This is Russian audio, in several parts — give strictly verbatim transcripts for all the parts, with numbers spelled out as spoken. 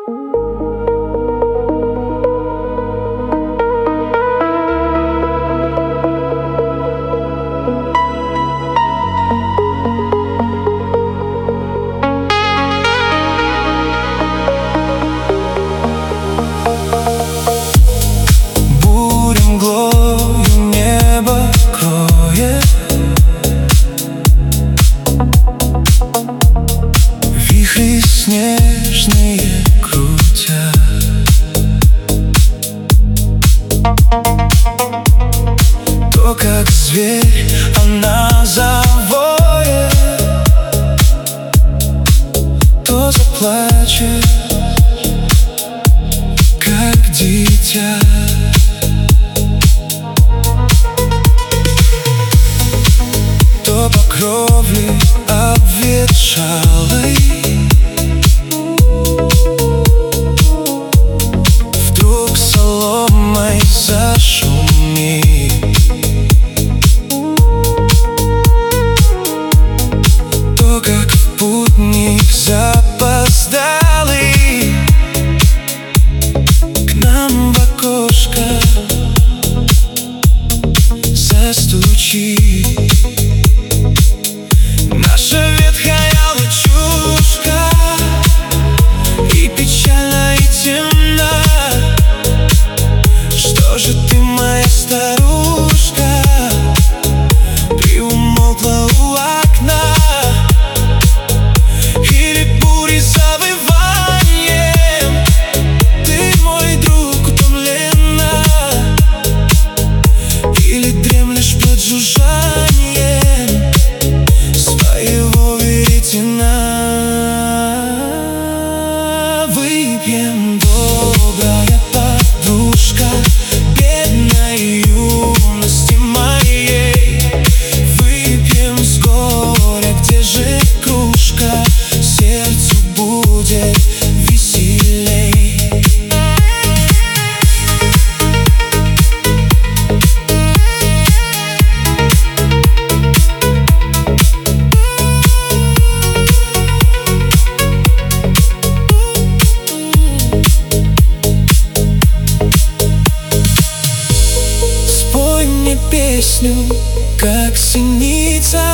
Снежные крутя, то как зверь она завоет, то заплачет, как дитя. То по кровле обветшалой зашумит, то как путник запоздалый к нам в окошко застучит. Наша ветхая лачушка и печально, и темно. Что же ты, моя старушка, приумолкла у окна? Или бури завыванием? Ты, мой друг, утомлена? Или дремлешь под жужжанием своего веретена? Выпьем, добрая подружка, бедной юности моей. Выпьем с горя, где же кружка, сердцу будет веселей. Песню, как синица,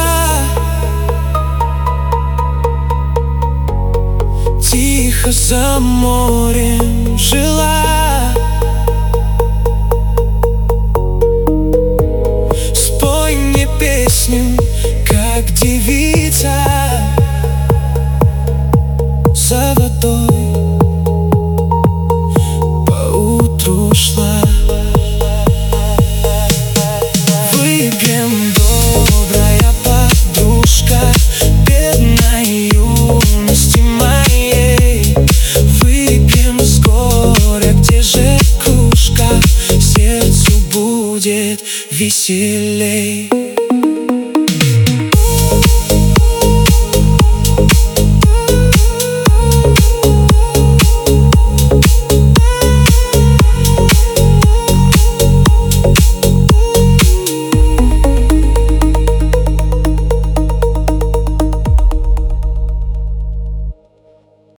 тихо за морем жила. Спой мне песню, как девица за водой поутру шла. Выпьем, добрая подружка, бедной юности моей. Выпьем с горя, где же кружка, сердцу будет веселей.